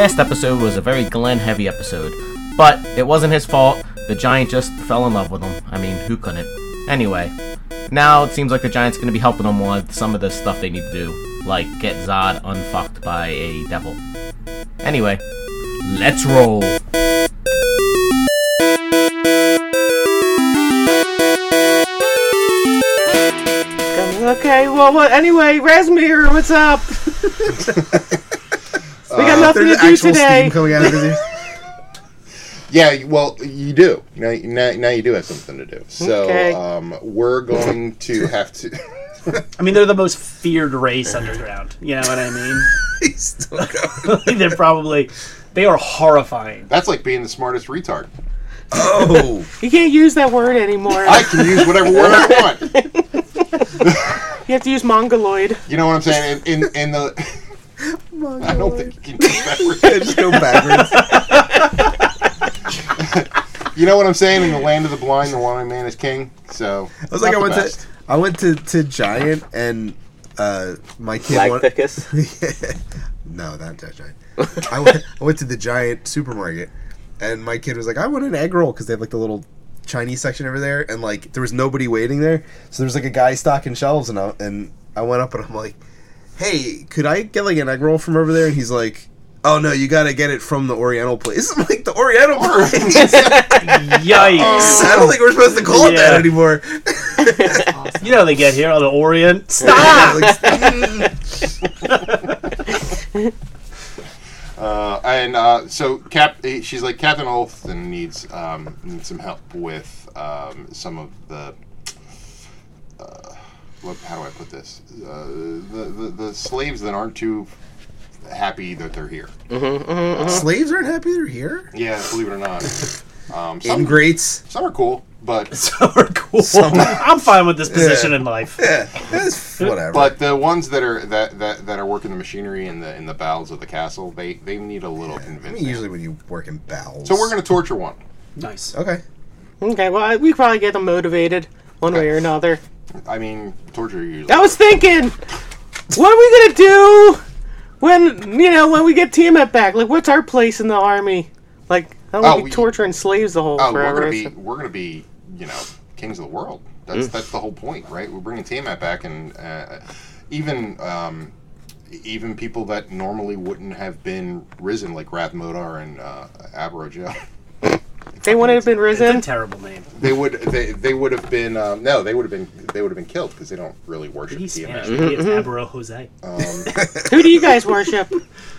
last episode was a very Glenn-heavy episode, but it wasn't his fault. The Giant just fell in love with him. I mean, who couldn't? Anyway, now it seems like the Giant's going to be helping them with some of the stuff they need to do, like get Zod unfucked by a devil. Anyway, let's roll! Okay, well, anyway, Razmir, what's up? We got nothing to do today. Coming out of his ears. Yeah, well, you do. Now you do have something to do. So, Okay. We're going to have to... I mean, they're the most feared race underground. You know what I mean? He's still going. They are horrifying. That's like being the smartest retard. Oh. You can't use that word anymore. I can use whatever word I want. You have to use mongoloid. You know what I'm saying? In the... I don't think you can use that word. Just go backwards. You know what I'm saying? In the land of the blind, the one man is king. So I was like, I went to Giant and my kid. Lagficus? No, not that Giant. I went to the Giant supermarket, and my kid was like, I want an egg roll because they have like the little Chinese section over there, and like there was nobody waiting there, so there was like a guy stocking shelves, and I went up and I'm like, hey, could I get like an egg roll from over there? And he's like, oh no, you gotta get it from the Oriental place. I'm like, the Oriental place? Yikes. I don't think we're supposed to call it that anymore. You know they get here on the Orient. Stop! So she's like, Captain Olston needs some help with some of the how do I put this? The slaves that aren't too happy that they're here. Slaves aren't happy they're here? Yeah, believe it or not. Ingrates. Some are cool, but Some are cool. I'm fine with this position in life. Yeah, that's whatever. but the ones that are working the machinery in the bowels of the castle, they need a little I convincing. mean, usually when you work in bowels. So we're gonna torture one. Nice. Okay. Okay, well, we probably get them motivated one way or another. I mean, torture usually. I was thinking, what are we gonna do when we get Tiamat back? Like, what's our place in the army? Like, I don't want to be torturing slaves the whole forever. We're gonna be kings of the world. That's the whole point, right? We're bringing Tiamat back, and even people that normally wouldn't have been risen, like Rath Modar and Aberojel. They wouldn't have been It's a risen. terrible name. They would have been they would have been killed because they don't really worship He's Tiamat. Spanish. It's Abro Jose. Who do you guys worship?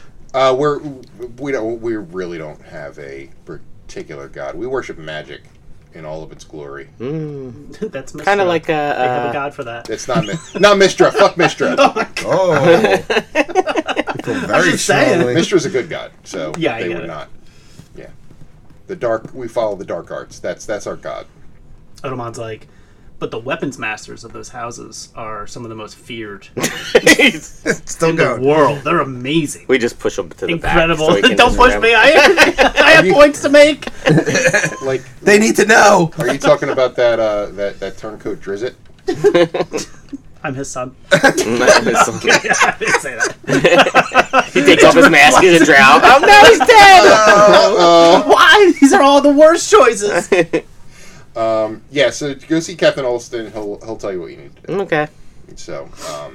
We really don't have a particular god. We worship magic in all of its glory. That's Mistra. Kind of like They have a a... god for that. It's not Mistra. Fuck Mistra. Oh. I feel very just saying. strongly. Mistra's a good god, so Yeah, I they get would it. not. Yeah, we follow the dark arts. That's our god. Otomon's like, but the weapons masters of those houses are some of the most feared Still in the going. world. They're amazing. We just push him to the Incredible. back. So he can Don't just push ram- me. I have points to make. Like, They need to know. are you talking about that turncoat Drizzt? I'm his son. I I didn't say that. He takes off his mask and drown. Oh, no, he's dead! Why? These are all the worst choices. Yeah, so go see Captain Olston. He'll tell you what you need to do. Okay. So,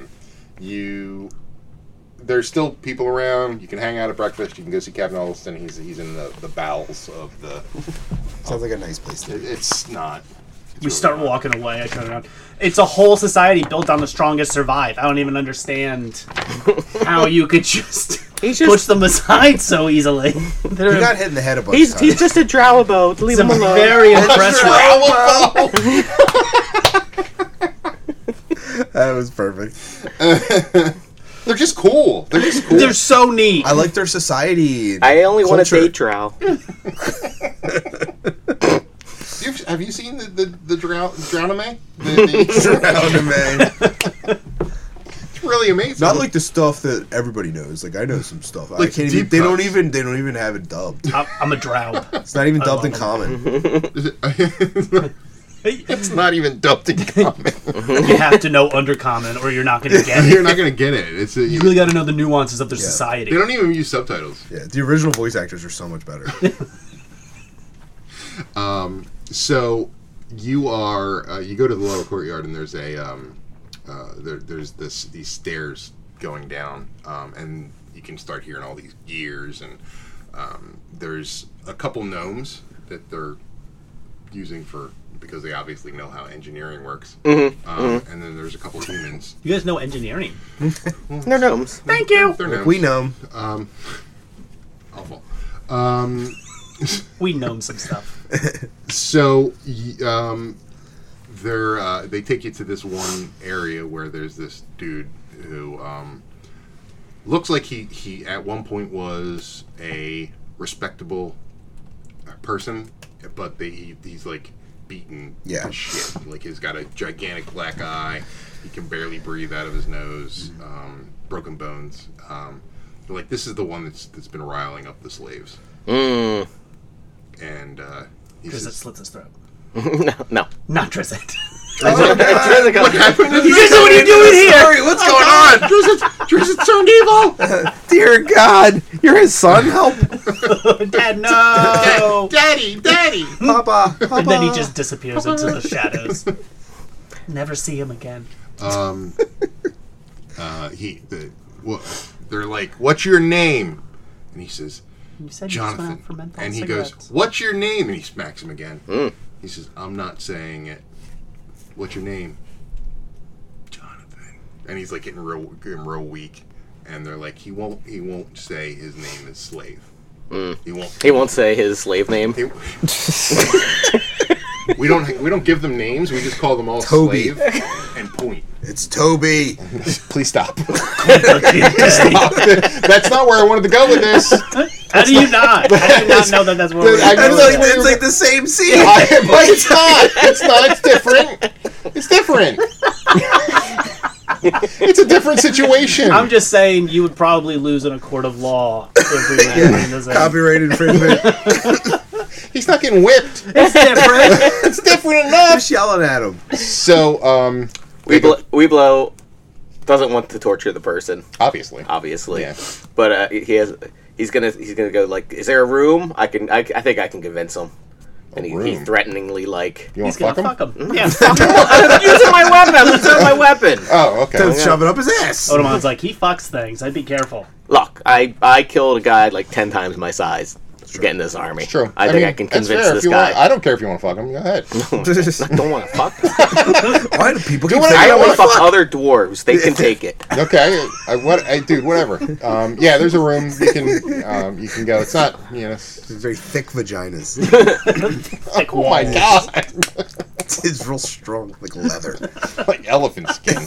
there's still people around. You can hang out at breakfast. You can go see Captain Olston. He's in the bowels of the. Sounds like a nice place to be. It's not. We start walking away. I turn around. It's a whole society built on the strongest survive. I don't even understand how you could just push them aside so easily. He got hit in the head a bunch of He's times. just a Drowabo. Leave him alone. Very impressive. That was perfect. They're just cool. They're just cool. They're so neat. I like their society. I only want to culture. date Drow. Have you seen the Drowname? It's really amazing. Not like the stuff that everybody knows. Like I know some stuff. I Like can't even. deep They don't cuts. even have it dubbed. I'm a drow. It's not even dubbed in love common. It's not even dubbed in common. You have to know Undercommon, or you're not going to get it. You're not going to get it. You really got to know the nuances of their society. They don't even use subtitles. Yeah, the original voice actors are so much better. So you are you go to the lower courtyard, and there's these stairs going down, and you can start hearing all these gears, and there's a couple gnomes that they're using because they obviously know how engineering works. And then there's a couple humans. You guys know engineering. They're gnomes. Thank you. They're gnomes. We know. Awful. We know some stuff. So they take you to this one area where there's this dude who looks like he at one point was a respectable person, but he's like beaten to shit. Like he's got a gigantic black eye. He can barely breathe out of his nose. Broken bones. Like this is the one that's been riling up the slaves. Mm. And Drizzt slits his throat. No. Not Drizzt. What happened? Drizzt, what are you doing here? Sorry, what's going on? Drizzt turned evil. Dear God, you're his son. Help, Dad, no! Daddy. Papa. And then he just disappears into the shadows. Never see him again. They're like, "What's your name?" And he says, You said you just went "Jonathan." out for menthol And he cigarettes. goes, "What's your name?" And he smacks him again. He says, "I'm not saying it. What's your name?" "Jonathan." And he's like getting real weak. And they're like, he won't say his name is slave. He won't say his slave name. We don't give them names. We just call them all Toby. slave and point. It's Toby. Please stop. That's not where I wanted to go with this. How do you not? I did not know that's where I we're know going. It's like the same scene. But it's not. It's not. It's different. It's different. It's a different situation. I'm just saying you would probably lose in a court of law if we were doing the same. Copyright infringement. He's not getting whipped. It's different. It's different enough. Just yelling at him. So, Weeblo doesn't want to torture the person, obviously. yeah. But he's gonna go like, is there a room? I think I can convince him. And he threateningly like, You want He's to gonna fuck him? fuck him. Yeah, fuck him. I'm using my weapon. I'm using my weapon. Oh, okay. Don't shove it up his ass. Odamon's like, he fucks things. I'd be careful. Look, I killed a guy like 10 times my size to get in this army. It's true. I think I can that's convince fair. this If you guy. I don't care if you want to fuck him. Go ahead. I don't want to fuck. Why do people keep what saying I don't only want fuck to fuck? other dwarves. They can take it. Okay. Dude, whatever. Yeah, there's a room. You can go. It's not, It's very thick vaginas. Like, oh my God. It's real strong, like leather. Like elephant skin.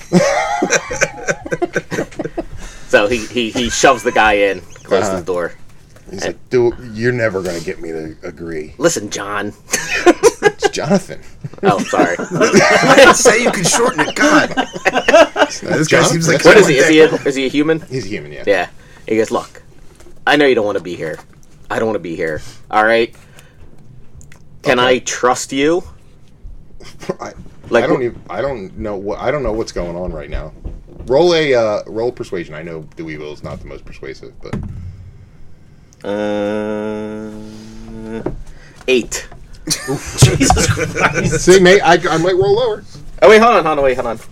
So he shoves the guy in, closes the door. He's like, dude, you're never going to get me to agree. Listen, John. It's Jonathan. Oh, sorry. I didn't say you could shorten it. God. This guy seems like What is he? Is he a human? He's a human, yeah. Yeah. He goes, look, I know you don't want to be here. I don't want to be here. All right? Can I trust you? I don't know what's going on right now. Roll persuasion. I know Dweebo is not the most persuasive, but 8. Jesus Christ. see, mate, I might roll lower. Oh wait, hold on.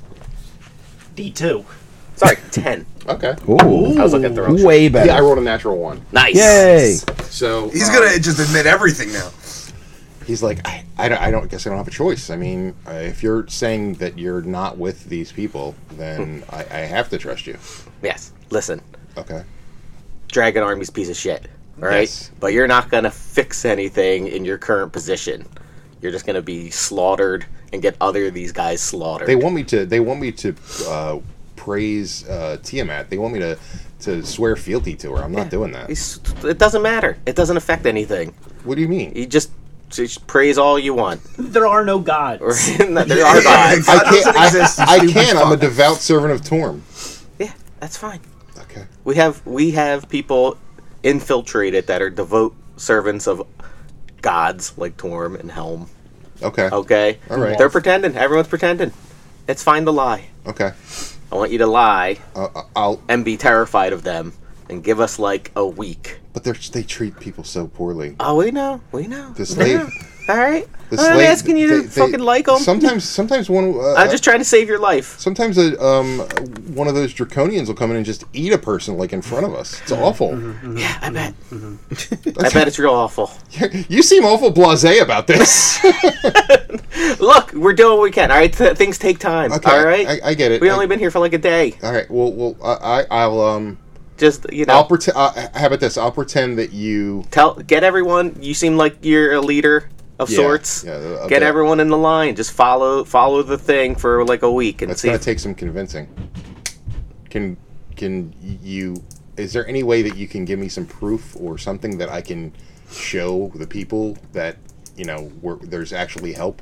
D2. Sorry, 10. Okay. Ooh. I was looking at the wrong shit. Way better. Yeah, I rolled a natural 1. Nice. Yay. So He's gonna just admit everything now. he's like, I don't guess I don't have a choice. I mean, if you're saying that you're not with these people, then I have to trust you. Yes. Listen, Okay. Dragon Army's a piece of shit. All right? Yes. But you're not going to fix anything in your current position. You're just going to be slaughtered and get other of these guys slaughtered. They want me to praise Tiamat. They want me to swear fealty to her. I'm not doing that. It doesn't matter. It doesn't affect anything. What do you mean? You just praise all you want. There are no gods. There are gods. God doesn't exist, you I stupid can. I'm a fuck. devout servant of Torm. Yeah, that's fine. Okay. We have people infiltrated that are devout servants of gods like Torm and Helm. Okay. Okay? All right. They're pretending. Everyone's pretending. It's fine to lie. Okay. I want you to lie I'll. and be terrified of them and give us like a week. But they treat people so poorly. Oh, we know. We know. The slave. All right. The I'm slave, asking you to fucking like them. Sometimes one. I'm just trying to save your life. Sometimes one of those draconians will come in and just eat a person like in front of us. It's awful. Yeah, I bet. I bet it's real awful. You seem awful blasé about this. Look, we're doing what we can. All right, things take time. Okay, all right, I get it. We only been here for like a day. All right. Well, I'll Just I'll pretend. How about this? I'll pretend that you get everyone. You seem like you're a leader of sorts. Yeah. Get everyone in the line. Just follow the thing for like a week and That's see. gonna take some convincing. Can you? Is there any way that you can give me some proof or something that I can show the people that there's actually help?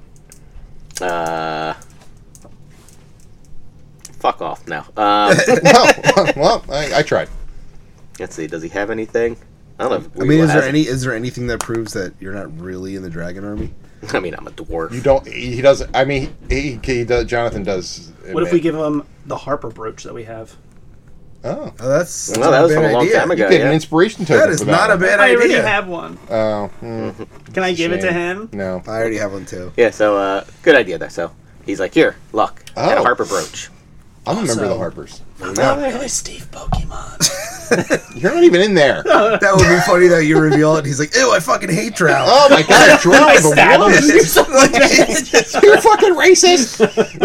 Fuck off now. No. Well, I tried. Let's see. Does he have anything? I don't know. I mean, is there anything that proves that you're not really in the dragon army? I mean, I'm a dwarf. You don't. He doesn't. I mean, he does. Jonathan does. What if we give him the Harper brooch that we have? Oh, that's that was from a long time ago. You get an inspiration token. That is not a bad idea. I already have one. Oh, Can I give it to him? No, I already have one too. Yeah. So, good idea there. So he's like, here, look, and a Harper brooch. I'm a member of the Harpers. Really, Steve Pokemon. You're not even in there. That would be funny though. You reveal it. He's like, "Ew, I fucking hate Drow." Oh my god, Drow is the stab him. worst. You're fucking racist.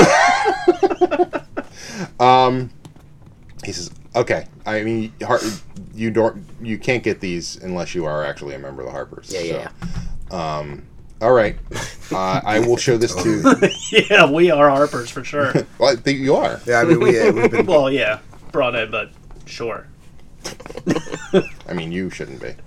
He says, "Okay. I mean, you can't get these unless you are actually a member of the Harpers." Yeah. All right. I will show this to. Yeah, we are Harpers for sure. Well, I think you are. Yeah, I mean, we've been. Well, yeah, brought in, but sure. I mean, you shouldn't be.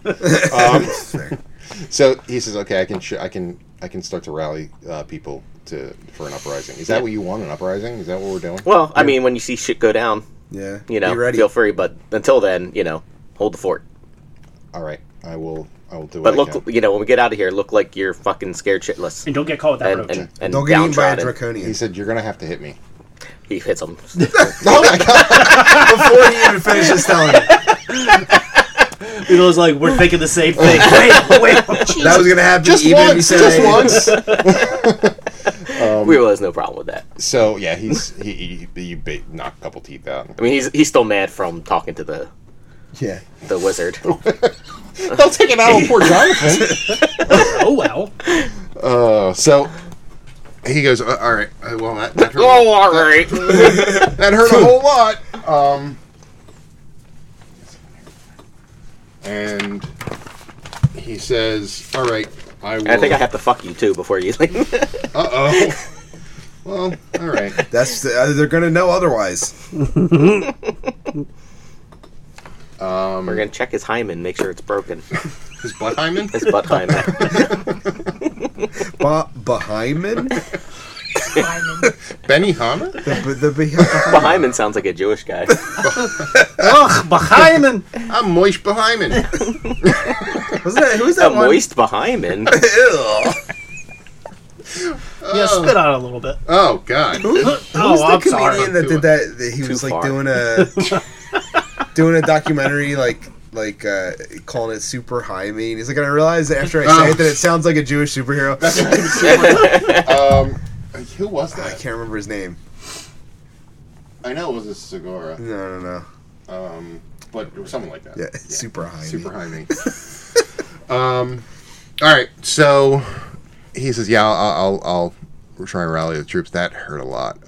So he says, "Okay, I can start to rally people for an uprising. Is that what you want? An uprising? Is that what we're doing?" Well, I mean, when you see shit go down, Yeah, be ready. ready. Feel free. But until then, hold the fort. All right, I will do. But what look, I can. when we get out of here, look like you're fucking scared shitless And don't get caught with that brooch. and Don't get eaten by a downtrodden. draconian. He said, "You're gonna have to hit me." He hits him. Oh my god! Before he even finishes telling it. He was like, we're thinking the same thing. Wait. That was gonna happen Just even if he once. said Just it. once. We realize no problem with that. So yeah, he knocked a couple teeth out. I mean, he's still mad from talking to the wizard. Don't take it out on poor Jonathan. Oh, well. So he goes, "All right. Well, that hurt. Oh, all right. That hurt a whole lot." And he says, "All right, I will." I think I have to fuck you too before you leave. Well, all right. They're gonna know otherwise. We're gonna check his hymen, make sure it's broken. His butt hymen? His butt hymen. Bahyman? Benny Hanna? Bahyman sounds like a Jewish guy. Ugh, Bahyman. I'm Moish Bahyman. Who's that A one? moist Bahyman. Ew. Yeah, spit out a little bit. Oh, God. Who's the I'm comedian sorry. that did that? He was Too like far. doing a documentary like calling it Super Jaime. He's like, I realized after I say it that it sounds like a Jewish superhero. Who was I that? can't remember his name. I know it was a Segura. No. But it was something like that. Yeah, Super Jaime. Super Jaime. All right, so he says, "Yeah, I'll try and rally the troops." That hurt a lot.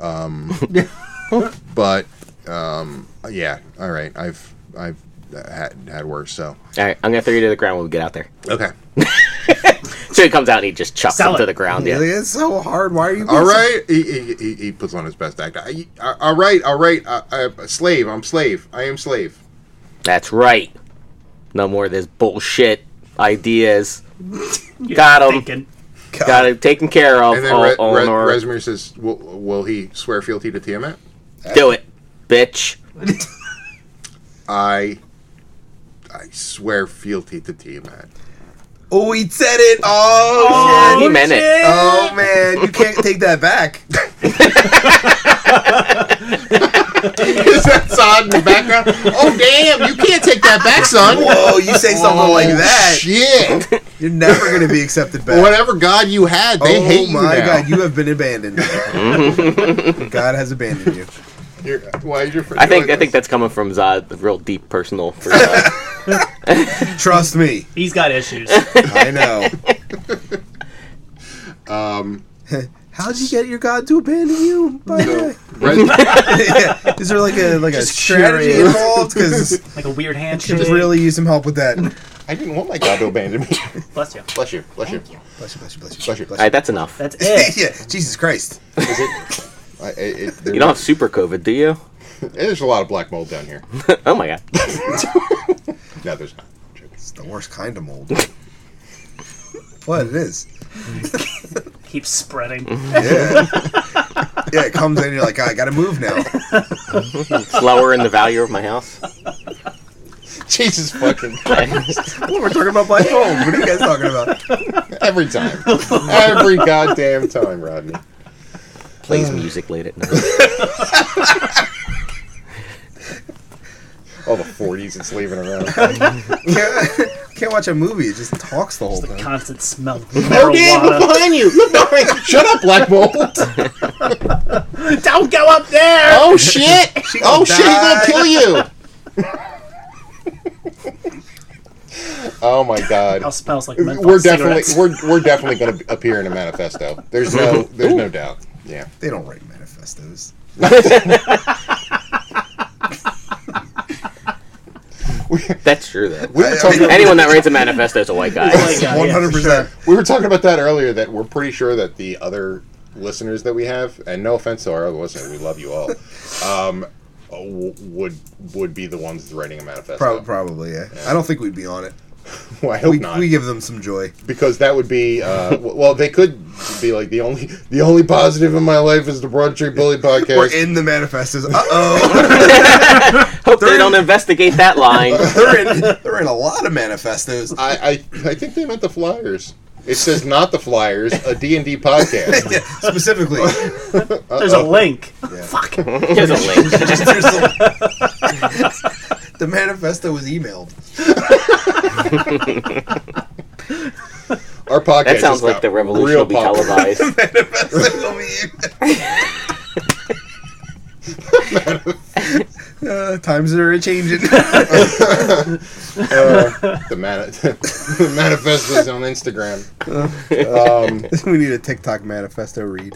But yeah, all right. I've had worse. So All right, I'm gonna throw you to the ground when we get out there. okay. So he comes out and he just chucks him to the ground. Yeah. Really? It's so hard. Why are you? All right. He puts on his best act. All right. Slave. I'm slave. I am slave. That's right. No more of this bullshit ideas. Got him. Thinking. Got it taken care of. And then Rezmir says, "Will he swear fealty to Tiamat?" Do it, bitch. I swear fealty to Tiamat. Oh, he said it. Oh, He meant it. Oh man, you can't take that back. Is that Sod in the background? Oh damn! You can't take that back, son. Whoa, you say something like that, Shit! you're never going to be accepted back. Whatever God you had, they hate you now. Oh my God, you have been abandoned. God has abandoned you. Why is your friend? I think that's coming from Zod, real deep personal for Zod. Trust me, He's got issues. I know. How'd you get your God to abandon you? By the way? Yeah. Is there like a strategy curious. involved? Because Like a weird you handshake. could really use some help with that. I didn't want my God to abandon me. Bless you. Bless you. Bless you. Bless you, bless you, bless you, Bless you. All right, that's enough. That's it. Yeah, Jesus Christ. Is it? You don't have super COVID, do you? There's a lot of black mold down here. Oh my God. No, there's not. It's the worst kind of mold. What it is? Keeps spreading. Yeah. Yeah, it comes in, you're like, I gotta move now. It's lower in the value of my house. Jesus fucking Christ. Well, we're talking about black mold. What are you guys talking about? Every time. Every goddamn time, Rodney. Plays music late at night. All the 40s it's leaving around. Can't watch a movie. It just talks the whole The time. constant smell of Oh, damn, look marijuana. behind you! Look behind you! Shut up, black mold! Don't go up there! Oh, shit! Oh, shit, he's die. gonna kill you! Oh, my God. It smells like menthol We're definitely cigarettes. we're definitely going to appear in a manifesto. There's no doubt. Yeah. They don't write manifestos. That's true, though. We were talking Anyone that writes a manifesto is a white guy. Oh my God, yeah, 100%. we were talking about that earlier. That we're pretty sure that the other listeners that we have, and no offense to our other listeners, we love you all, would be the ones writing a manifesto. Probably, yeah. I don't think we'd be on it. Well, I hope not. We give them some joy. Because that would be well, they could be like the only positive in my life is the Broad Street Bully podcast. We're in the manifestos. Uh-oh. Hope they don't investigate that line. They're in a lot of manifestos. I think they meant the flyers. It says not the flyers, a D&D podcast. Yeah, specifically. There's a link. Yeah. Fuck. Here's a link. The manifesto was emailed. Our podcast That sounds just like got the revolution real will be popular. televised. Manifesto will be times are changing. The manifestos on Instagram. We need a TikTok manifesto read.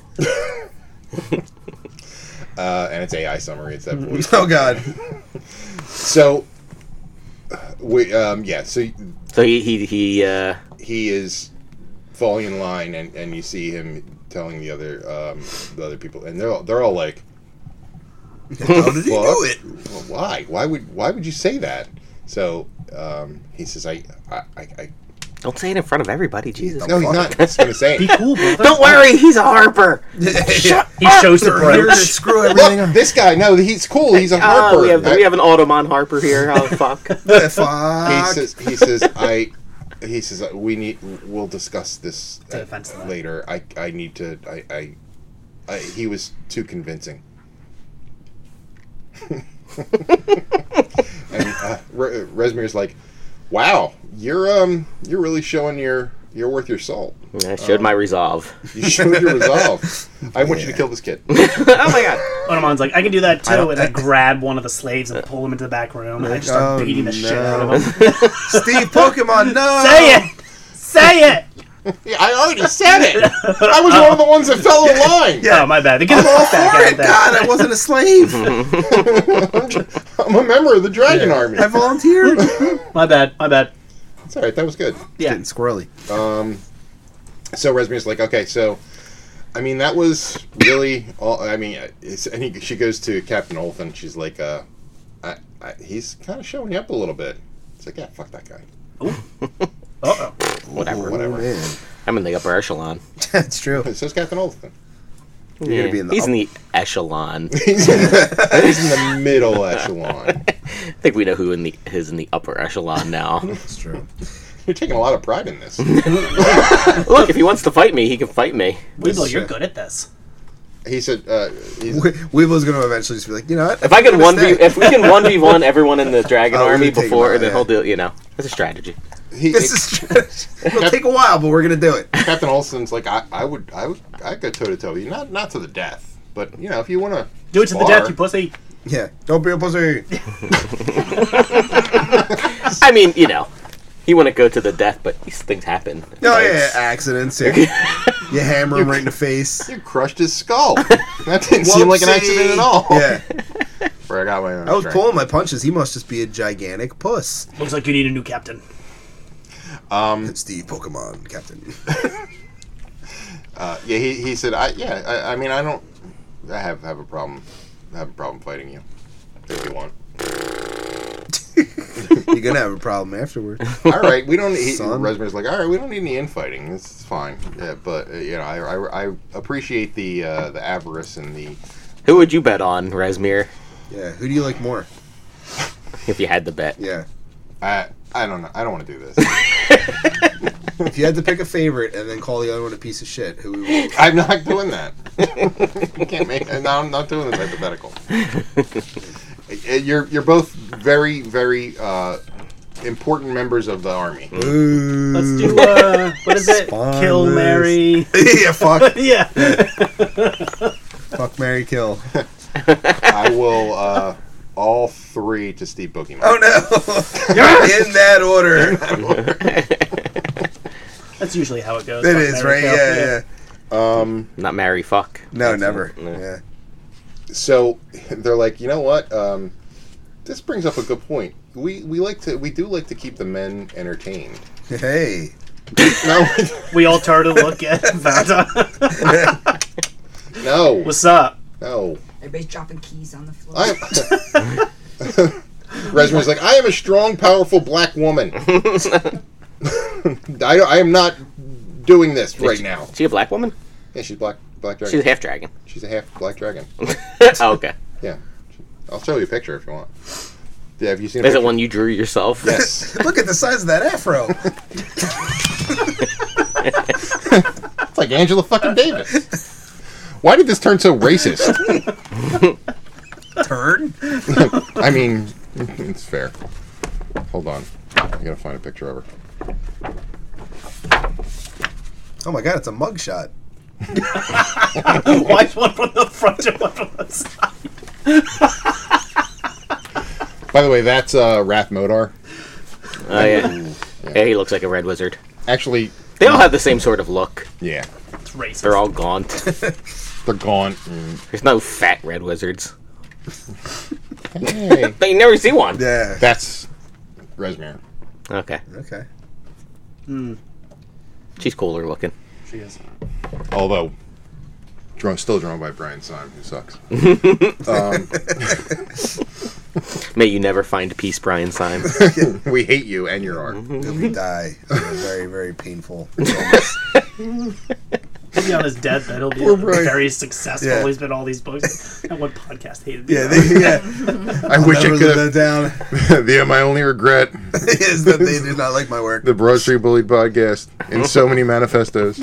And it's AI summary. It's that voice. Oh God. So we So So he is falling in line, and you see him telling the other people, and they're all like, How did he do it? Well, why? Why would you say that? So he says, I don't say it in front of everybody, Jesus. no, he's not going to say Be it. cool, brother. Don't worry, he's a Harper. Shut He shows the They're here to brooch. screw everything Look, up. this guy. No, he's cool. He's a Harper. We have an Automon Harper here. Oh fuck. Fuck. He says we'll discuss this Defense of that. later. I need to. He was too convincing. And Rezmir's like, "Wow, you're really showing you're worth your salt. I showed my resolve. You showed your resolve. I want you to kill this kid." Oh my God. Onomon's like, I can do that too, don't- and I grab one of the slaves and pull him into the back room, and I just start Oh, beating the shit out no. of him. Steve Pokemon, no! Say it! Say it! Yeah, I already said it. I was one of the ones that fell in line. Yeah. Oh, my bad. Get the I'm all fuck back for out it! of that. God, I wasn't a slave! I'm a member of the Dragon Army. I volunteered! My bad. My bad. It's all right. That was good. Yeah. Getting squirrely. So Rezmir's like, okay, so, I mean, that was really all, I mean, she goes to Captain Ulf, and she's like, he's kind of showing you up a little bit. It's like, yeah, fuck that guy. Uh-oh. Whatever. Whatever. Oh, man. I'm in the upper echelon. That's true. It says Captain Ulf. You're gonna be in the He's up- in the echelon. He's in the middle echelon. I think we know who is in the upper echelon now. That's true. You're taking a lot of pride in this. Look, if he wants to fight me, he can fight me. Weevil, you're good at this. He said, Weevil's going to eventually just be like, you know what? If we can 1v1 everyone in the dragon army before, then he'll yeah. do, it's a strategy. It'll take a while, but we're going to do it. Captain Olsen's like, I'd go toe to toe with you, not to the death, but if you want to do it to the death, you pussy. Yeah, don't be a pussy. I mean, he wouldn't go to the death, but these things happen. Oh yeah, accidents. You hammer him right in the face. You crushed his skull. That didn't seem like an accident at all. Yeah. I was pulling my punches. He must just be a gigantic puss. Looks like you need a new captain. Steve Pokemon Captain. He said, I mean, I have a problem. I have a problem fighting you if you want. You're gonna have a problem afterward. All right, we don't. Resmer's like, all right, we don't need any infighting. This is fine. Yeah, but I appreciate the avarice and the. Who would you bet on, Resmir? Yeah, who do you like more? If you had to bet. Yeah. I don't know. I don't want to do this. If you had to pick a favorite and then call the other one a piece of shit, who would you? I'm not doing that. You can't make. No, I'm not doing this hypothetical. You're both very, very important members of the army. Ooh. Let's do what is it? Spawn Kill, list. marry. Yeah, fuck. Yeah. Fuck, marry, kill. I will all three to Steve Pokemon. Oh no! In that order. That's usually how it goes. It Fuck, is, marry, right? kill. Yeah. Not marry, fuck. No, never. No. Yeah. So they're like, you know what? This brings up a good point. We do like to keep the men entertained. Hey. No, We all turn to look at Vata. no, What's up? no. Everybody's dropping keys on the floor. Resmer's like, I am a strong, powerful black woman. I am not doing this right now. Is she a black woman? Yeah, she's black dragon. She's a half dragon. She's a half black dragon. Oh, okay. Yeah, I'll show you a picture if you want. Yeah, have you seen? Is it one you drew yourself? Yes. Look at the size of that afro. It's like Angela fucking Davis. Why did this turn so racist? Turn. I mean, it's fair. Hold on, I gotta find a picture of her. Oh my god, it's a mugshot. Why is one from the front and one from the side? By the way, that's Wrath Modar. Oh, yeah. Yeah, he looks like a red wizard. Actually, They all have the same sort of look. yeah, It's racist. They're all gaunt. they're gone. There's no fat red wizards. Hey, But you never see one. Yeah. that's Resmir. Okay. Okay. She's cooler looking. She is. Although, still drawn by Brian Syme, who sucks. May you never find peace, Brian Syme. We hate you and your art. He'll die. Very, very painful. He'll be on his deathbed. He'll be Poor Brian. very successful. Yeah. He's been all these books. And one podcast hated me. Yeah, I wish I never could live have. that down. My only regret, Is that they did not like my work. the Broad Street Bully podcast, in so many manifestos.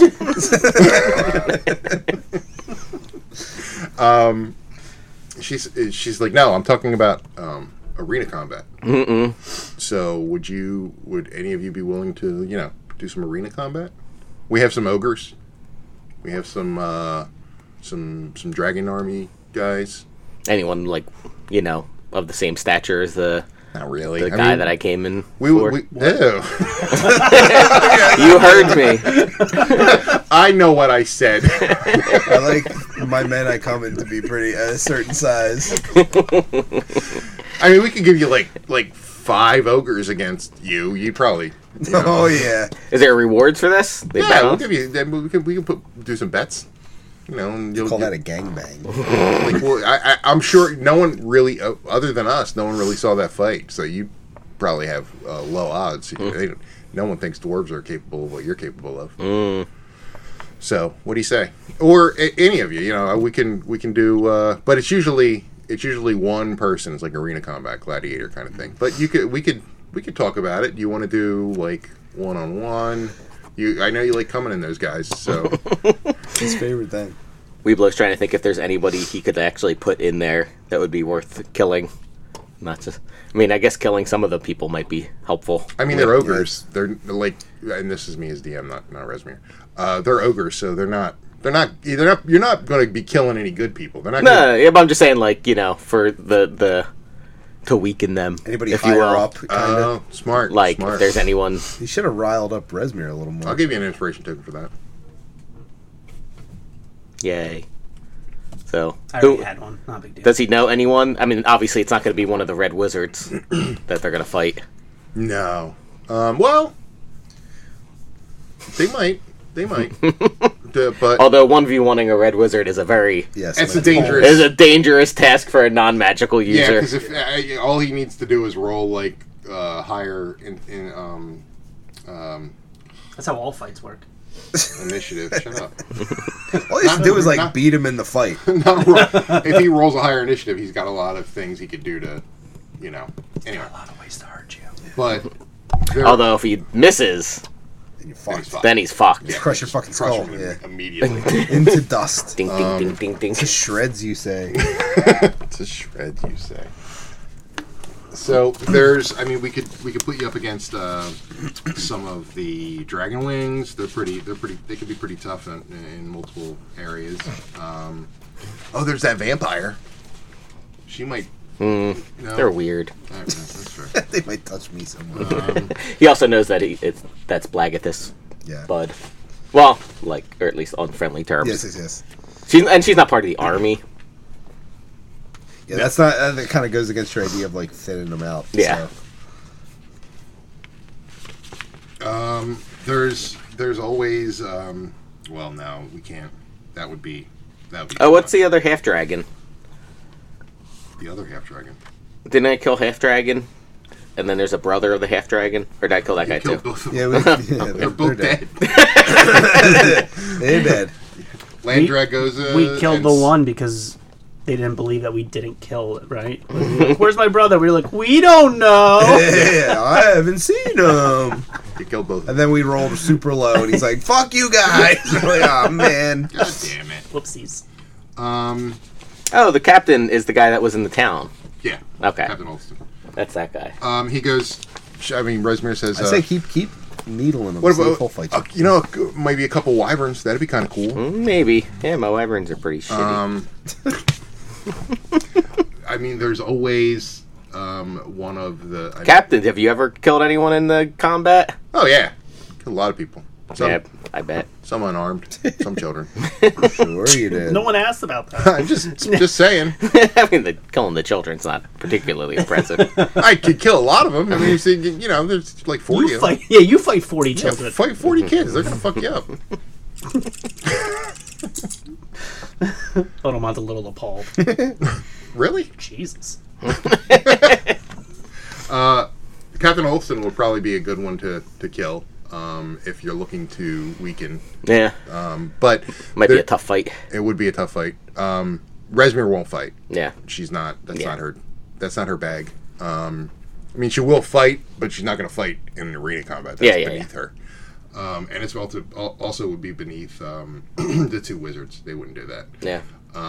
She's like, no, I'm talking about arena combat. Mm-mm. So would any of you be willing to, do some arena combat? We have some ogres. We have some dragon army guys. Anyone, like, of the same stature as the Not really. guy that I came in we for. ew. You heard me. I know what I said. I like my men I come in to be pretty a certain size. I mean, we could give you like 5 ogres against you. You'd probably. Oh yeah. Is there rewards for this? They bet Yeah, we'll on? give you. We can do some bets. And you'll Call that a gangbang. I'm sure no one really, other than us, no one really saw that fight. So you probably have low odds. No one thinks dwarves are capable of what you're capable of. So what do you say? Or any of you? We can do. But it's usually one person. It's like arena combat, gladiator kind of thing. But we could talk about it. Do you want to do like 1-on-1. I know you like coming in those guys, so His favorite thing. Weeblo's trying to think if there's anybody he could actually put in there that would be worth killing. Not just. I mean, I guess killing some of the people might be helpful. I mean, they're ogres. They're like, and this is me as DM, not Rezmir. They're ogres, so they're not. You're not going to be killing any good people. They're not. No, yeah, but I'm just saying, like, you know, for the to weaken them. Anybody if higher you will. up, kind of. Smart. Like, smart. if there's anyone. You should have riled up Rezmir a little more. I'll give you an inspiration token for that. Yay. So, I already had one. Not a big deal. does he know anyone? I mean, obviously, it's not going to be one of the Red Wizards that they're going to fight. No. Well, they might. But although 1v1ing a Red Wizard is a very it's a dangerous. Is a dangerous task for a non-magical user. Yeah, because if all he needs to do is roll like higher in That's how all fights work. initiative. Shut up. All he has to do is like beat him in the fight. If he rolls a higher initiative, he's got a lot of things he could do to, you know. Anyway, A lot of ways to hurt you. but Although if he misses, You're fucked. then he's fucked. Yeah, Crush your fucking skull. him Yeah. immediately. Into dust. Ding, ding, ding, ding, ding. To shreds, you say. To shred, you say. So there's, I mean, we could put you up against some of the dragon wings. They could be pretty tough in multiple areas. There's that vampire. She might. No. They're weird. That's fair. They might touch me somewhere. He also knows that that's Blagathis Yeah. Bud. Well, like, or at least on friendly terms. Yes. She's not part of the army. Yeah, that's not. That kind of goes against your idea of like thinning them out. Yeah. So. There's always. Well, no, we can't. That would be. Oh, what's the other half dragon? The other half dragon? Didn't I kill half dragon? And then there's a brother of the half dragon, or did I kill that guy too? Both of Yeah, them. They're both dead. They're dead. Landragosa. We killed the one because they didn't believe that we didn't kill it, right? Like, where's my brother? We were like, we don't know. Yeah, I haven't seen him. You killed both. And then we rolled super low, and he's like, "Fuck you guys!" We're like, oh man. God damn it. Whoopsies. Oh, the captain is the guy that was in the town. Yeah. Okay. Captain Olston. That's that guy. He goes. I mean, Rezmir says. I say keep needling them. What so about fight maybe a couple wyverns? That'd be kind of cool. Maybe. Yeah, my wyverns are pretty shitty. I mean, there's always one of the Captain, have you ever killed anyone in the combat? Oh yeah, killed a lot of people. Some, Yeah, I bet. some unarmed, some children. Sure you did. No one asked about that. I'm just saying. I mean, killing the children's not particularly impressive. I could kill a lot of them. I mean, you know, there's like 40 of them. You fight 40 Yeah, children. fight 40 kids. They're gonna fuck you up. Odomant's a little appalled. Really? Jesus. Captain Olsen would probably be a good one to kill if you're looking to weaken. Yeah. But Might be a tough fight. It would be a tough fight. Rezmir won't fight. Yeah. She's not. That's Yeah. not her. That's not her bag. I mean, she will fight, but she's not going to fight in an arena combat. That's beneath her. And it's also would be beneath the two wizards. They wouldn't do that. Yeah.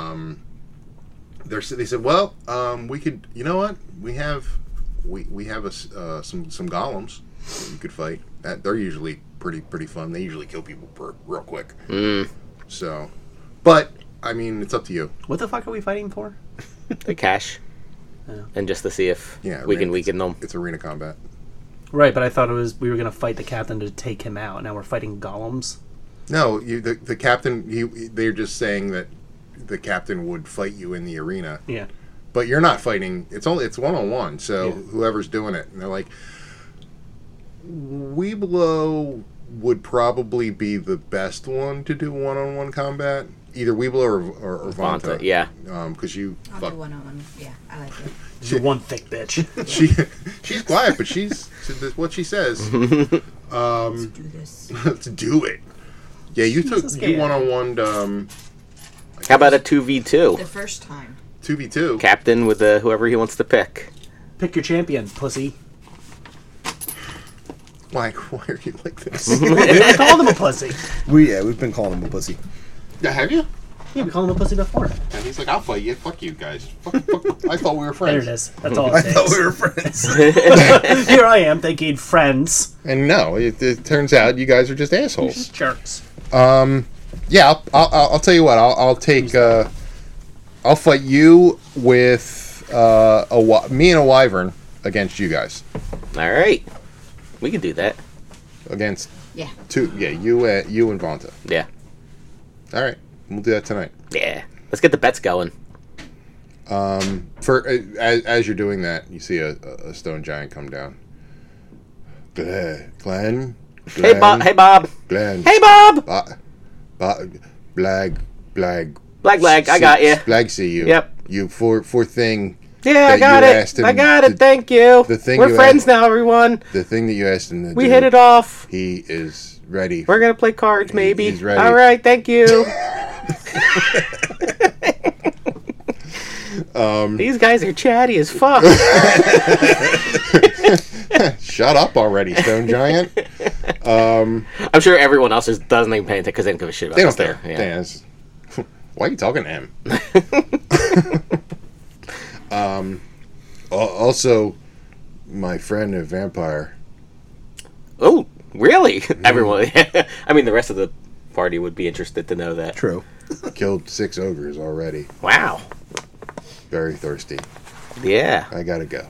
They said, well, we could. You know what? We have some golems that you could fight. They're usually pretty fun. They usually kill people real quick. So, but I mean, it's up to you. What the fuck are we fighting for? The cash. Yeah. And just to see if we can weaken them. It's arena combat. Right, but I thought we were going to fight the captain to take him out. Now we're fighting golems. No, the captain. They're just saying that the captain would fight you in the arena. Yeah. But you're not fighting. It's 1-on-1. So whoever's doing it, and they're like, Weeblo would probably be the best one to do 1-on-1 combat. Either Weeblo or Vanta. Yeah. Because you. I'll do 1-on-1. Yeah, I like it. You're one thick bitch. She's quiet, but she's what she says. Let's do this. Let's do it. Yeah, you took 1-on-1. How about a 2v2? The first time. 2v2. Captain with whoever he wants to pick. Pick your champion, pussy. Why are you like this? We haven't called him a pussy. We've been calling him a pussy. Yeah, have you? Yeah, we called him a pussy before. And he's like, I'll fight you. Fuck you guys. Fuck. I thought we were There friends. it is. That's all it I takes. thought we were friends. Here I am thinking friends. And no, it turns out you guys are just assholes. Just jerks. Yeah, I'll tell you what. I'll take. I'll fight you with me and a wyvern against you guys. All right. We can do that. Against Yeah. two. Yeah, you and Vonta. Yeah. All right, we'll do that tonight. Yeah. Let's get the bets going. As you're doing that, you see a stone giant come down. Glenn. Hey, Bob. Hey, Bob. Glenn. Hey, Bob. Blag. Blag. I got you. Blag, see you. Yep. You for thing. Yeah, I got it. I got it. Thank you. The thing We're friends now, everyone. The thing that you asked him to We do, hit it off. He is ready. We're gonna play cards, maybe. He's ready. All right, thank you. These guys are chatty as fuck. Shut up already, stone giant. I'm sure everyone else just doesn't even pay attention because they don't give a shit about They this don't care. there. Yeah. Dance. Why are you talking to him? Also, my friend a vampire. Oh, really? Everyone. I mean, the rest of the party would be interested to know that. True. Killed 6 ogres already. Wow. Very thirsty. Yeah. I gotta go.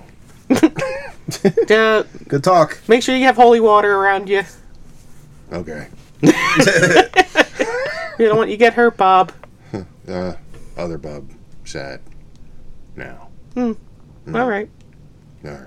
Good talk. Make sure you have holy water around you. Okay. You don't want you get hurt, Bob. Other bub. Sad. Now. All right. All right.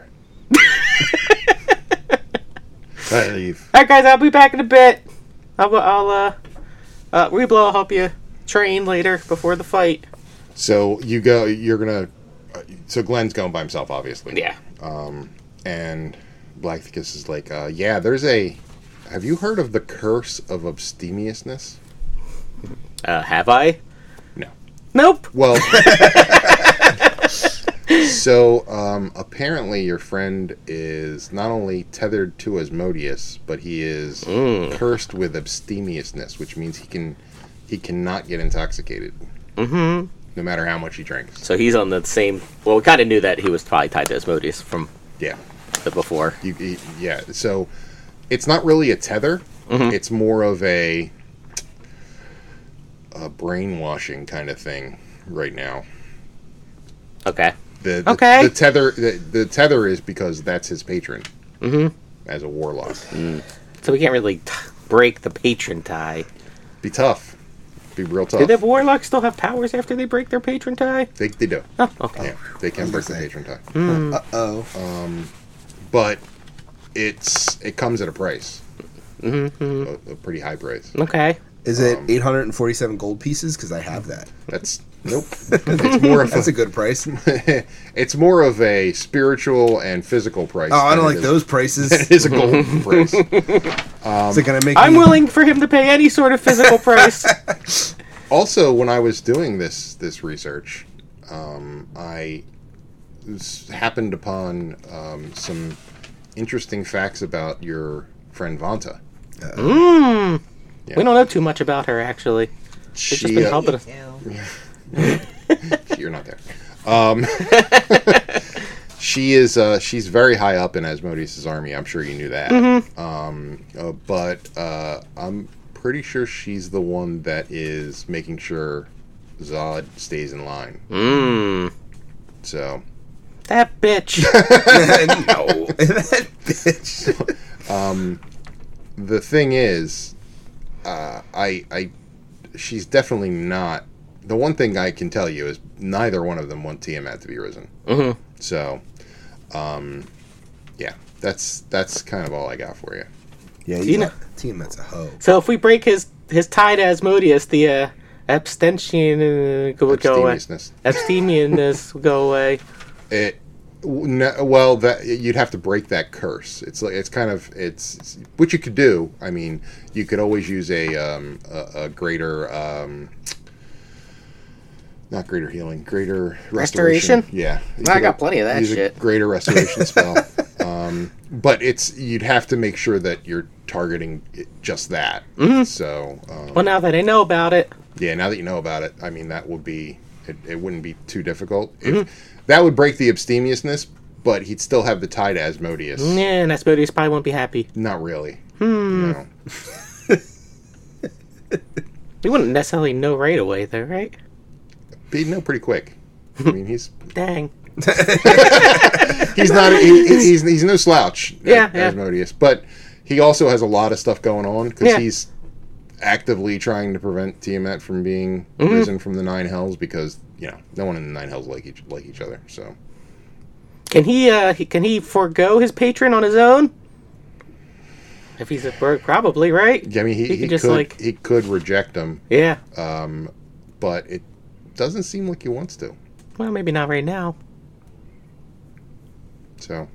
I leave. All right, guys. I'll be back in a bit. Reblow will help you train later before the fight. So you go. You're gonna. So Glenn's going by himself, obviously. Yeah. And Blackthicus is like, yeah. There's a. Have you heard of the curse of abstemiousness? Have I? No. Nope. Well. So apparently your friend is not only tethered to Asmodeus, but he is cursed with abstemiousness, which means he cannot get intoxicated. Mm-hmm. No matter how much he drinks. So he's on the same. Well, we kind of knew that he was probably tied to Asmodeus from Yeah. the before. Yeah. So it's not really a tether. Mm-hmm. It's more of a brainwashing kind of thing right now. Okay. The tether is because that's his patron. Mm-hmm. As a warlock. So we can't really break the patron tie. Be tough. Be real tough. Did the warlocks still have powers after they break their patron tie? They do. Oh, okay. Yeah, they can break the patron tie. Uh-oh. But it comes at a price. Mm-hmm. A pretty high price. Okay. Is it 847 gold pieces? Because I have that. That's nope. It's more of That's a good price. it's more of a spiritual and physical price. Oh, I don't than like it is- those prices. It is a gold price. Is it gonna make I'm me... willing for him to pay any sort of physical price. Also, when I was doing this research, I happened upon some interesting facts about your friend Vonta. Yeah. We don't know too much about her, actually. She's just She, been helping us. You're not there. She's very high up in Asmodeus' army. I'm sure you knew that. Mm-hmm. But I'm pretty sure she's the one that is making sure Zod stays in line. So That bitch. No. That bitch. the thing is, she's definitely not. The one thing I can tell you is neither one of them want Tiamat to be risen. Mm-hmm. So, yeah, that's kind of all I got for you. Yeah, Tiamat's a hoe. So if we break his tie to Asmodeus, the abstention would go away. Abstemiousness. Abstemianness will go away. Well, that you'd have to break that curse. It's what you could do. I mean, you could always use a greater, not greater healing, greater restoration. Restoration? Yeah, I got plenty of that use shit. a greater restoration spell. But you'd have to make sure that you're targeting just that. So, well, now that I know about it, yeah, now that you know about it, I mean, that would be it wouldn't be too difficult. That would break the abstemiousness, but he'd still have the tie to Asmodeus. Yeah, and Asmodeus probably won't be happy. Not really. No. We wouldn't necessarily know right away, though, right? But he'd know pretty quick. I mean, he's Dang. he's not he's no slouch. Yeah, Asmodeus, but he also has a lot of stuff going on because Yeah. he's actively trying to prevent Tiamat from being risen from the Nine Hells because no one in the Nine Hells like each other. So Can he forego his patron on his own? If he's at work, probably, right? I mean, he could reject him, Yeah. but it doesn't seem like he wants to. Well, maybe not right now. So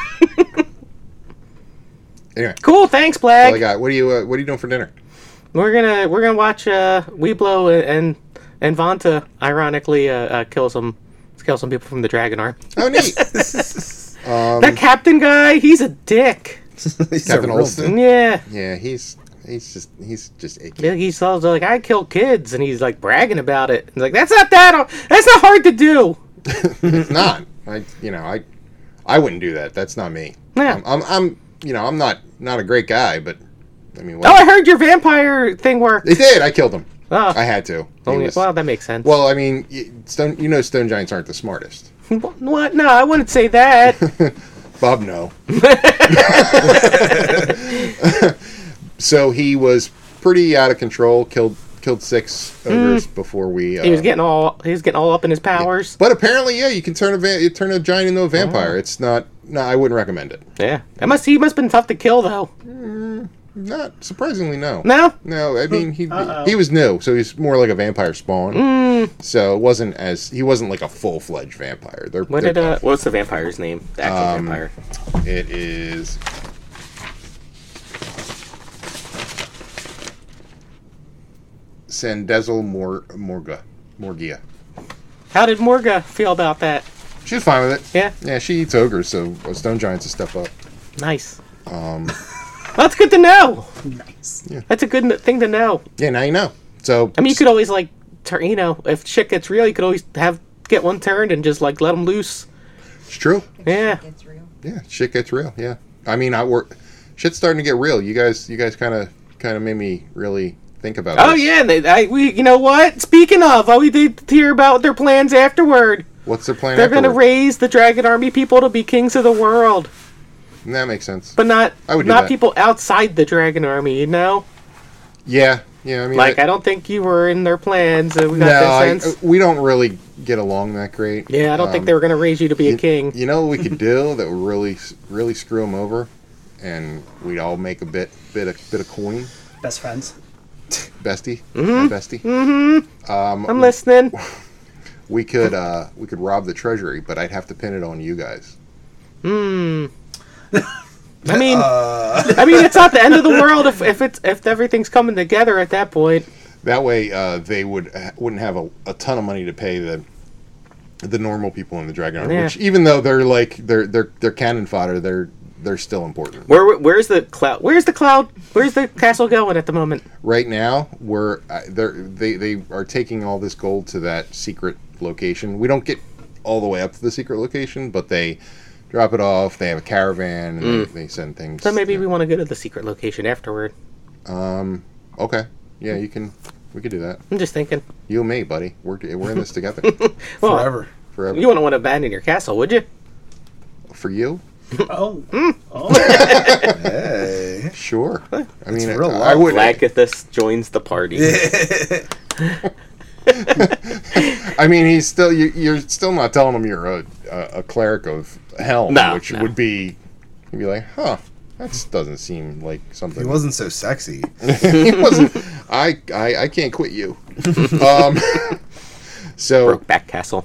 anyway, Cool. Thanks, that's all I Blag. got. What are you doing for dinner? We're gonna watch Weeblo and Vanta ironically kill some people from the Dragon Army. Oh, neat. That captain guy, he's a dick. He's Captain a real Olsen? Yeah. Yeah, he's just icky. Yeah, he's also like, I kill kids, and he's like bragging about it. He's like, that's not hard to do. It's not. I wouldn't do that. That's not me. Yeah. I'm not a great guy, but I mean. Oh, I heard your vampire thing worked. It did. I killed him. Oh. I had to. Well, that makes sense. Well, I mean, stone giants aren't the smartest. What? No, I wouldn't say that. Bob, no. So he was pretty out of control. Killed 6 ogres before we. He was getting all up in his powers. But apparently, you can turn a giant into a vampire. It's not. No, I wouldn't recommend it. Yeah. He must have been tough to kill, though. Not surprisingly, no. No? No, I mean he was new, so he's more like a vampire spawn. So he wasn't like a full-fledged vampire. What's the vampire's name? The actual vampire. It is Sandezel Morgia. How did Morga feel about that? She was fine with it. Yeah? Yeah, she eats ogres, so stone giants will step up. Nice. That's good to know. Nice. Yeah. That's a good thing to know. Yeah, now you know. So I mean, you could always if shit gets real, you could always get one turned and just let them loose. it's true. Yeah. It's real. Yeah, shit gets real. Yeah, I mean, shit's starting to get real. You guys kind of made me really think about. Oh this. yeah, and we you know what? Speaking of, we did hear about their plans afterward. What's their plan? They're going to afterward? raise the Dragon Army people to be kings of the world, That makes sense. but not I would do that. people outside the Dragon Army. You know, Yeah. I mean, I don't think you were in their plans. We got no, that sense. we don't really get along that great. Yeah, I don't think they were going to raise you to be a king. You know what we could do that would really screw them over, and we'd all make a bit of coin. Best friends. Bestie, bestie. I'm listening. We could rob the treasury, but I'd have to pin it on you guys. I mean, it's not the end of the world if everything's coming together at that point. That way, they wouldn't have a ton of money to pay the normal people in the Dragon Army. Yeah. Which, even though they're cannon fodder, they're still important. Where's the cloud? Where's the cloud? Where's the castle going at the moment? Right now, they are taking all this gold to that secret location. We don't get all the way up to the secret location, but they drop it off. They have a caravan, and they send things. So maybe we want to go to the secret location afterward. Okay. Yeah, we could do that. I'm just thinking. You and me, buddy. We're in this together. Well, Forever. You wouldn't want to abandon your castle, would you? For you? Oh. Hey. Sure. I mean, real I would. Lacathus joins the party. I mean, you're still not telling him you're a cleric of Helm, which would be, you'd be like, huh, that doesn't seem like something. He wasn't so sexy. He wasn't. I can't quit you. So Brokeback Castle.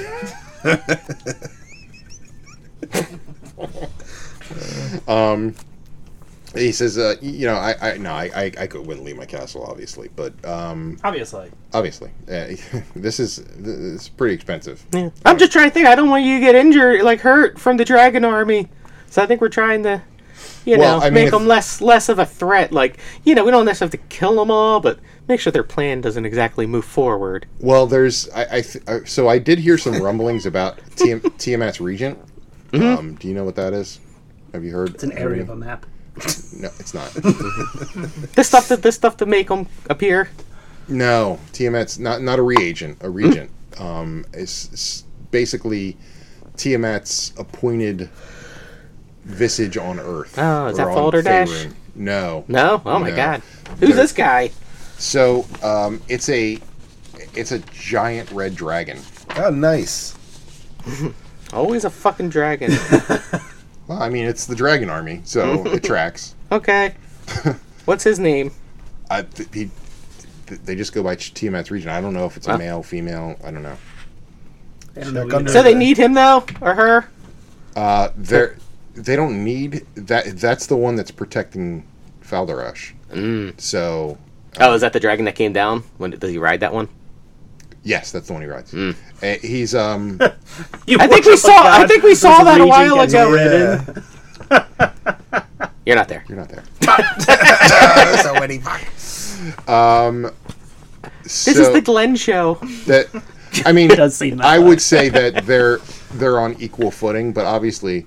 he says, I wouldn't leave my castle, obviously, but Obviously. this is pretty expensive. Yeah. I'm just trying to think. I don't want you to get injured, hurt from the Dragon Army. So I think we're trying to, Well, make them less of a threat. Like, we don't necessarily have to kill them all, but make sure their plan doesn't exactly move forward. Well, there's so I did hear some rumblings about Tiamat's Regent. Mm-hmm. Do you know what that is? Have you heard? It's an area of a map. No, it's not. This stuff to make them appear. No, Tiamat's not a reagent. A regent. Is basically Tiamat's appointed visage on Earth. Oh, is that or on Balderdash? Faerun. No. No? Oh my No. god. Who's this guy? So, it's a giant red dragon. Oh, nice. Always a fucking dragon. Well, I mean, it's the dragon army, so it tracks. Okay. What's his name? They just go by Tiamat's Regent. I don't know if it's a male, female. I don't know. I don't know Check under So they need him though, or her? They don't need that. That's the one that's protecting Faldarash. So, Oh, is that the dragon that came down? Does he ride that one? yes, that's the one he rides. He's I think we saw that a while ago. You're not there. You're not there. So many. This is the Glenn show. That. I mean, does seem that I way. would say that they're on equal footing, but obviously,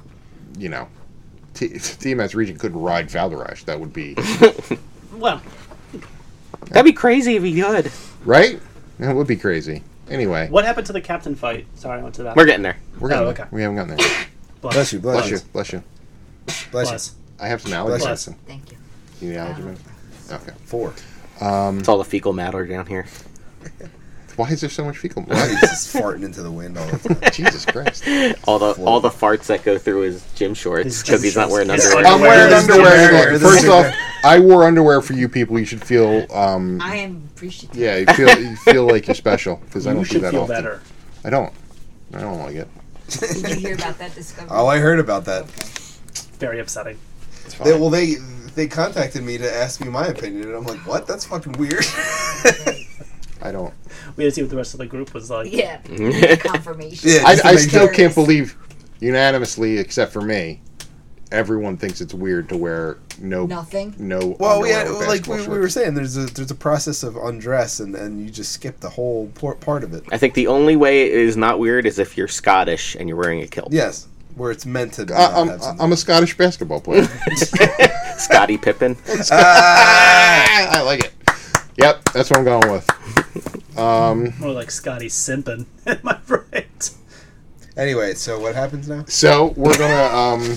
Tiamat's Regent couldn't ride Faldarash. That would be Well, That'd be crazy if he could. right. That would be crazy. Anyway, what happened to the captain fight? Sorry, I went to that. We're getting there. we're getting Oh, there. okay. We haven't gotten there. Bless you, Bless you. Bless you. Bless Plus. I have some allergy Bless you. medicine. Thank you. You need allergy medicine? Okay. you. 4. It's all the fecal matter down here. Why is there so much fecal He's blood? just farting into the wind all the time. Jesus Christ. All the farts that go through his gym shorts His because gym he's not shorts. wearing His underwear. I'm wearing This is underwear. underwear. First off, I wore underwear for you people. You should feel, I am appreciative. yeah, you feel like you're special because I You don't do should that feel often. better. I don't like it. Did you hear about that discovery? Oh, I heard about that. Very upsetting. It's fine. They contacted me to ask me my opinion, and I'm like, what? That's fucking weird. I don't. We had to see what the rest of the group was like. Yeah. Confirmation. Yeah. I Just to make still sure. can't believe unanimously, except for me, everyone thinks it's weird to wear Nothing. no. Well, underwear yeah, or like basketball we shorts. were saying, there's a process of undress, and you just skip the whole part of it. I think the only way it is not weird is if you're Scottish and you're wearing a kilt. Yes, where it's meant to. Not have something. I'm a Scottish basketball player. Scottie Pippen. I like it. Yep, that's what I'm going with. More like Scotty simping. Am I right? Anyway, so what happens now? So we're gonna.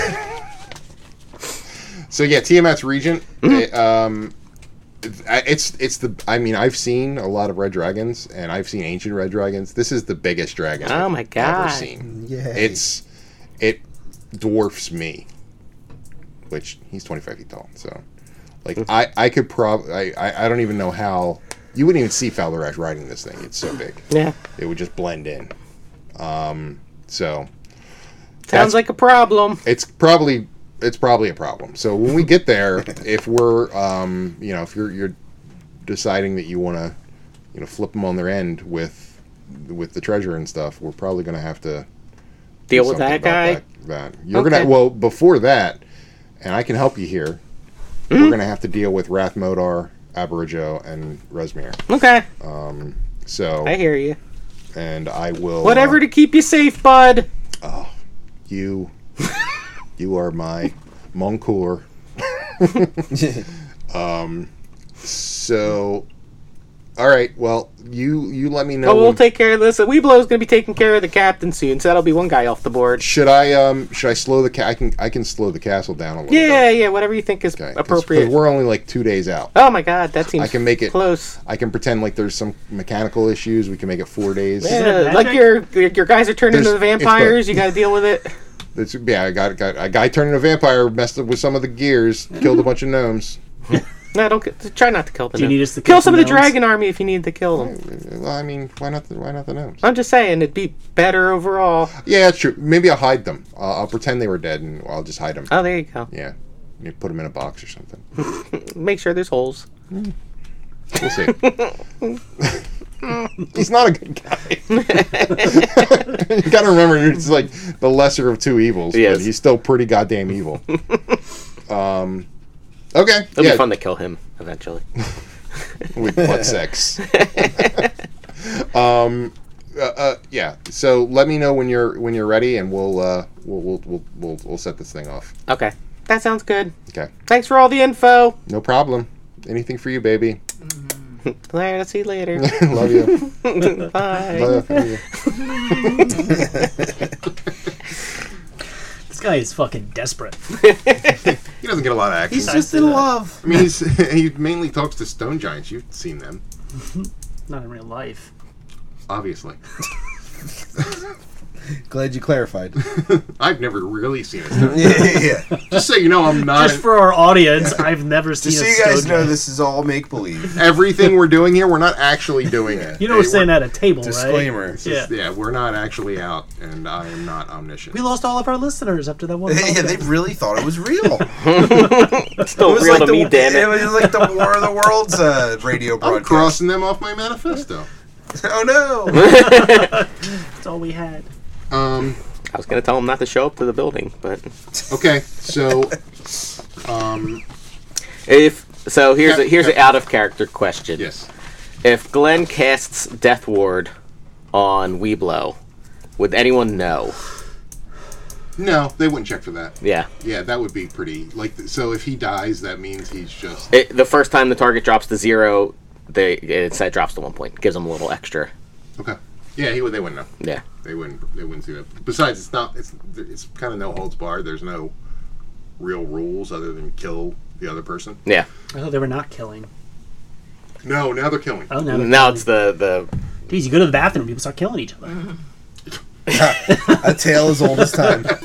So yeah, Tiamat's Regent. It's the. I mean, I've seen a lot of red dragons, and I've seen ancient red dragons. This is the biggest dragon Oh I've my ever God. seen. Yay. It dwarfs me, which he's 25 feet tall. So, like, I could probably. I don't even know how. You wouldn't even see Faldarash riding this thing. It's so big. Yeah. It would just blend in. So Sounds like a problem. it's probably a problem. So when we get there, if we're if you're deciding that you want to flip them on their end with the treasure and stuff, we're probably going to have to Deal do with something that guy. about that. You're Okay. gonna before that, and I can help you here. We're gonna have to deal with Rath Modar, Aborijo, and Resmir. Okay. So I hear you. and I will Whatever to keep you safe, bud. you are my Moncour. So, all right. Well, you let me know. Oh, we'll when- take care of this. Weeblow's gonna be taking care of the captain soon, so that'll be one guy off the board. Should I slow the I can slow the castle down a little bit. Yeah, whatever you think is Okay. 'Cause appropriate. we're only like 2 days out. Oh my god, that seems I can make it close. I can pretend like there's some mechanical issues. We can make it 4 days. Yeah, it like magic? your guys are turning into There's- it's vampires. both. You got to deal with it. I got a guy turned into a vampire, messed up with some of the gears, killed a bunch of gnomes. No, don't try not to kill them. Do you need us to kill kill some of the some gnomes? dragon army if you need to kill them? Well, I mean, why not the gnomes? I'm just saying it'd be better overall. Yeah, that's true. Maybe I'll hide them. I'll pretend they were dead, and I'll just hide them. Oh, there you go. Yeah, maybe put them in a box or something. Make sure there's holes. We'll see. He's not a good guy. You gotta remember, it's like the lesser of two evils, but he's still pretty goddamn evil. Okay. It'll be fun to kill him eventually. With butt sex. Yeah. So let me know when you're ready, and we'll set this thing off. Okay. That sounds good. Okay. Thanks for all the info. No problem. Anything for you, baby. All right, I'll see you later. Love you. Bye. Love you. This guy is fucking desperate. He doesn't get a lot of action. He's just in love. I mean, he mainly talks to stone giants. You've seen them, Not in real life. obviously. Glad you clarified. I've never really seen a stone Yeah, giant. yeah, yeah. Just so you know, I'm not. Just for our audience, I've never seen Just a so you guys stone know, giant. this is all make believe. Everything we're doing here, we're not actually doing it. You know we're saying at a table, Disclaimer. right? Yeah. Yeah, we're not actually out, and I am not omniscient. We lost all of our listeners after that one. Yeah, they really thought it was real. It's still real to me, damn It it. was like the War of the Worlds radio I'm broadcast. crossing them off my manifesto. Oh no! That's all we had. I was gonna tell him not to show up to the building, but Okay, so here's an out of character question. yes, If Glenn casts Death Ward on Weeblo, would anyone know? no, they wouldn't check for that. Yeah. Yeah, that would be pretty. Like, so if he dies, that means he's just. The first time the target drops to 0, it drops to 1 point. Gives them a little extra. Okay. Yeah, they wouldn't know. Yeah. They wouldn't see that. Besides, it's kind of no holds barred. There's no real rules other than kill the other person. Yeah. I thought they were not killing. No, now they're killing. Oh no. Now it's the Jeez, you go to the bathroom, people start killing each other. A tale as old as time.